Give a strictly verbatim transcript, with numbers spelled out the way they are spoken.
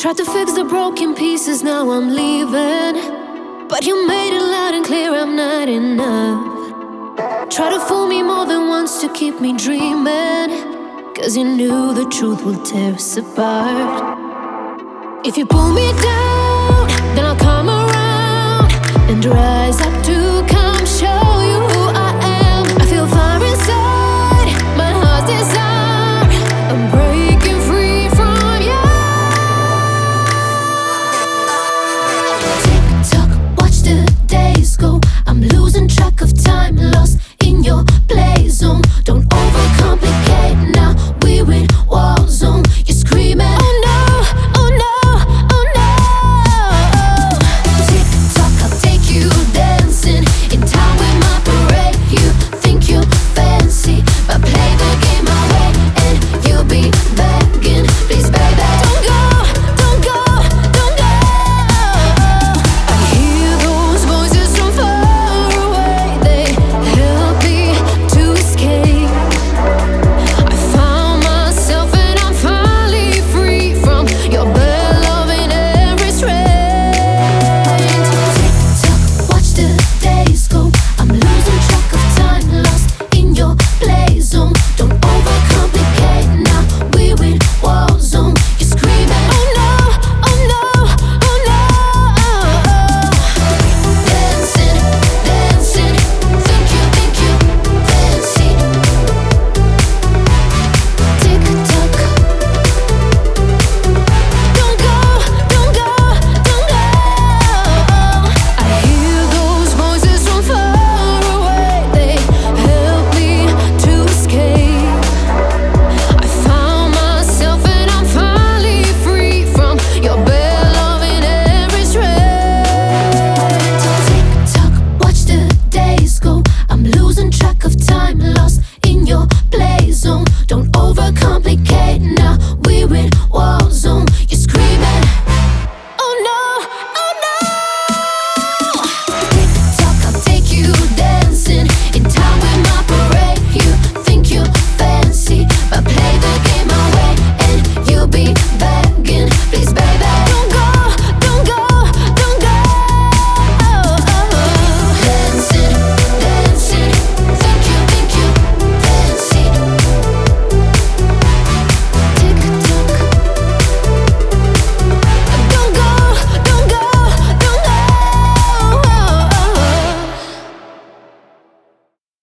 Tried to fix the broken pieces, now I'm leaving. But you made it loud and clear I'm not enough. Try to fool me more than once to keep me dreaming, 'cause you knew the truth will tear us apart. If you pull me down, then I'll come around and rise up to come.